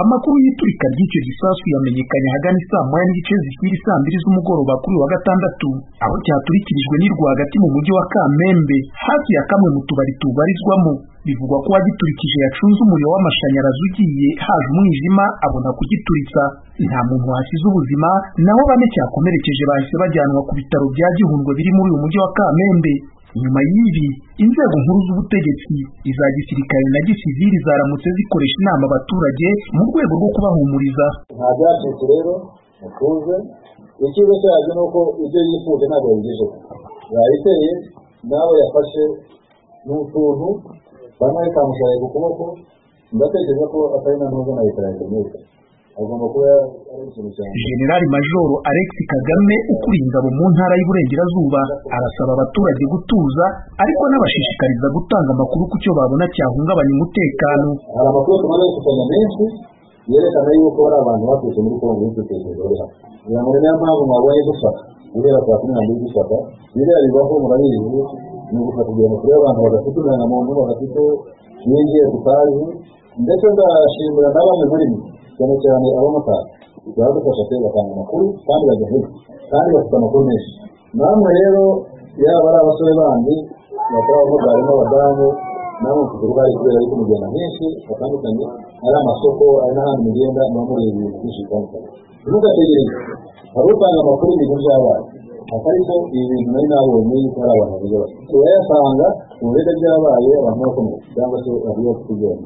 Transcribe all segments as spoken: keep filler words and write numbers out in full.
Amakuru y'iturika ry'icyo gisasu yamenyekanye hagana saa moya n'igice zishyira saa mbiri z'umugoroba kuri wa gatandatu, aho cyaturikirijwe ni rwagati mu mujyi wa Kamembe hafi ya kamwe mu tubari tubarizwamo. Bivugwa ko wagiturikije yacunze umuriro w'amashanyarazi ugiye haje umwijima abona kugituritsa. Nta muntu wasize ubuzima, naho bane cyakomerekeje bahise bajyanwa ku bitaro bya Gihundwe biri muri uyu mujyi wa Kamembe. Nyuma y'ibi, inzego nkuru z'ubutegetsi, iza gisirikare na gisivili zaramutse zikoresha inama abaturage mu rwego rwo kubahumuriza. Nta byacitse rero mutuze, ikibazo cyabyo nuko ibyo yifuza ntabwo yabigejeje. Yayiteye nawe yafashe n'utuntu bamwe kamushaye ku kuboko, ndatekereza ko atari na ntuzo na leta yageneye. Agomba kuba ari ikintu cyane. General Major Alex Kagame ukuriye ingabo mu ntara y'Iburengerazuba arasaba abaturage gutuza, ariko n'abashishikariza gutanga amakuru ku cyo babona cyahungabanya umutekano. Hari amakuru tumaze gukusanya menshi yerekana yuko hari abantu baturutse muri Kongo bitekerezo rero. Kugira ngo niyo mpamvu mwabaye gufata guhera kwa kumi na mbiri gufata biriya bibaho murabizi ni ugufata kugira ngo turebe abantu badafite uburenganzira badafite n'ingiye tutazi, ndetse ndashimira n'abandi muri mwe cyane cyane abamotari badufasha kwiga batanga amakuru kandi bagaheza kandi bafite amakuru menshi. Namwe rero yaba ari abasore bandi bakaba abamotari n'abadamu namwe mufite uruhare kubera yuko mugenda henshi hatandukanye, ari amasoko ari n'ahandi mugenda muba muri ibi bintu byinshi bitandukanye. Ntugategereze hari utanga amakuru y'ibintu byabaye, ariko ibi bintu nari nabonye yuko hari abantu bavuga bati turayasanga mu bihe byabaye abantu bakomeye cyangwa se abiyo kugenda.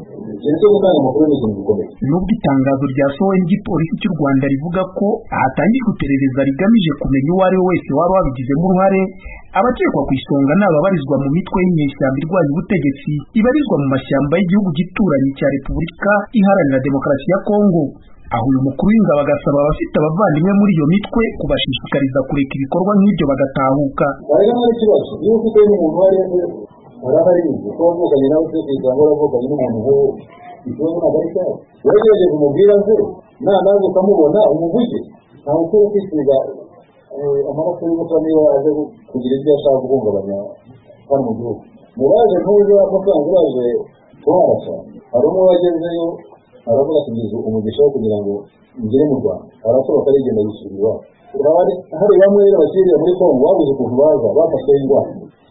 Nubwo itangazo ryasohowe n'igipolisi cy'u Rwanda rivuga ko hatangijwe iperereza rigamije kumenya uwo ari we wese waba wabigizemo uruhare, abakekwa ku isonga ni ababarizwa mu mitwe y'inyeshyamba irwanya ubutegetsi ibarizwa mu mashyamba y'igihugu gituranyi cya Repubulika Iharanira Demokarasi ya Kongo. Aho uyu mukuru w'ingabo agasaba abafite abavandimwe muri iyo mitwe kubashishikariza kureka ibikorwa nk'ibyo bagatahuka. Arahari uko wavuganye nawe se cyangwa wavuganye n'umuntu wo ikibazo nagari cyawe wagerageje kumubwira ze nanaze ukamubona umuvuge ntawe ukwiye kwisiga amaraso y'ubusa niba aje kugira ibyo ashaka guhungabanya hano mu gihugu. Muraje ntuje amafaranga uraje kuharasa, hari umwe wagezeyo aravuga kugeza umugisha wo kugira ngo ngere mu Rwanda arasohoka arigenda yisubira iwabo. Hari bamwe rero bakiriye muri Kongo babuze ukuntu baza bafashwe ingwara.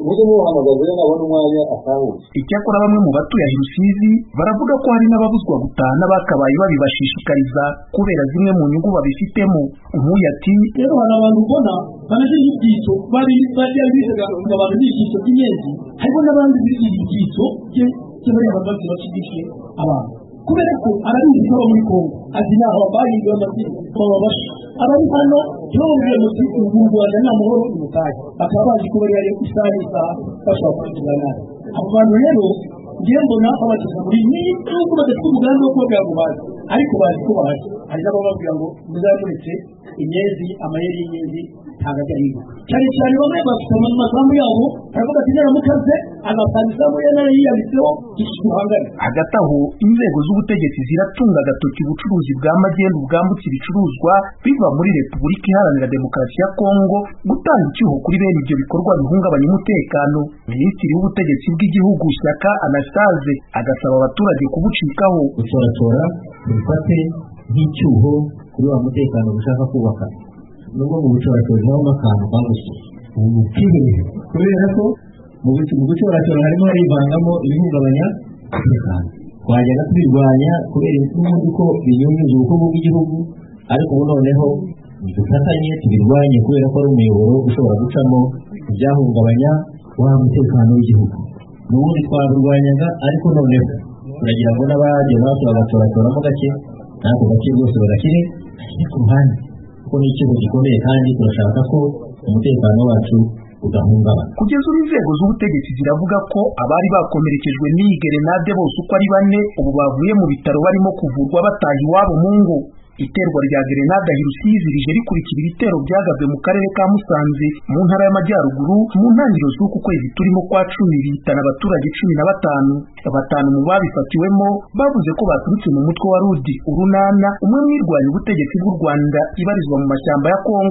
Icyakora bamwe mu batuye Rusizi baravuga ko hari n'ababuzwa gutaha n'abakabaye babibashishikariza kubera zimwe mu nyungu babifitemo. Nk'uyu ati rero hari abantu ubona banaje ibyitso bari bari bisaga abantu n'ibyitso by'inyenzi, ariko n'abandi ibyitso cye cye bari abagabo bakidishe abantu kubera ko arabizi ko muri Kongo azina ababaye amategeko babasha abari hano cyongeye mu gihugu mu Rwanda n'amahoro umutaye bakaba bazi ko bari ari isarisa bashobora kugana abantu rero ngiye mbona abakiza muri ni cyangwa badafite umugambi wo kugira ngo bazi, ariko bazi ko bazi ari nabo babwira ngo muzamuretse inyezi amayeri y'inyenzi tagajya cyane cyane bamwe bafite amagambo yabo aravuga ati nera mukaze agapandiza mu yana yiyabitseho gishubangana. Hagati aho inzego z'ubutegetsi ziratunga agatoki ubucuruzi bwa magendu bwambutse ibicuruzwa biva muri Repubulika Iharanira Demokarasi ya Kongo gutanga icyuho kuri bene ibyo bikorwa bihungabanya umutekano. Minisitiri w'ubutegetsi bw'igihugu Shyaka Anastase agasaba abaturage kubucikaho. Gucoratora bifate nk'icyuho kuri wa mutekano ushaka kubaka, nubwo mu bucoratora naho akantu kangushe ubu kibere kubera ko mu bucoratora harimo harivangamo ibihungabanya umutekano. Twajyaga tubirwanya kubera n'ubundi ko binyunyuza ubukungu bw'igihugu, ariko ubu noneho dufatanye tubirwanye kubera ko ari umuyoboro ushobora gucamo ibyahungabanya wa mutekano w'igihugu. N'ubundi twabirwanyaga, ariko noneho turagira ngo n'abajya natwe bagacoratoramo gake ntabwo gake rwose bagakire ku ruhande, kuko ni ikintu gikomeye kandi turashaka ko umutekano wacu udahungabana. Kugeza ubu inzego z'ubutegetsi ziravuga ko abari bakomerekejwe n'iyi gerenade bose uko ari bane ubu bavuye mu bitaro barimo kuvurwa bataha iwabo mu ngo. Iterwa rya gerenade Rusizi rije rikurikira ibitero byagabwe mu karere ka Musanze mu ntara y'Amajyaruguru mu ntangiriro z'uku kwezi turimo kwa cumi bihitana abaturage cumi na batanu. Batanu mu babifatiwemo bavuze ko baturutse mu mutwe wa Rudi Urunana, umwe mwirwanya ubutegetsi bw'u Rwanda ibarizwa mu mashyamba ya Kongo.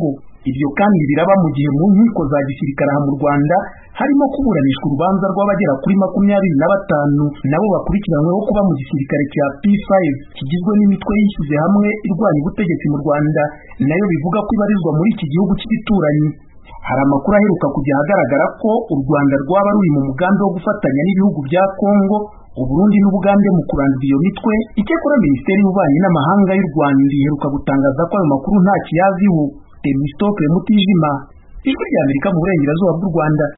Ibyo kandi biraba mu gihe mu nkiko za gisirikare aha mu Rwanda harimo kuburanishwa urubanza rw'abagera kuri makumyabiri na batanu nabo bakurikiranyweho kuba mu gisirikare cya P five kigizwe n'imitwe yishyize hamwe irwanya ubutegetsi mu Rwanda nayo bivuga ko ibarizwa muri iki gihugu cy'ibituranyi. Hari amakuru aheruka kujya ahagaragara ko u Rwanda rwaba ruri mu mugambi wo gufatanya n'ibihugu bya Kongo, Uburundi n'Ubugande mu kurandura iyo mitwe. Icyakora Minisiteri y'Ububanyi n'Amahanga y'u Rwanda iheruka gutangaza ko ayo makuru nta kiyaziho. Temistokle Mutijima, Ijwi ry'Amerika mu burengerazuba bw'u Rwanda.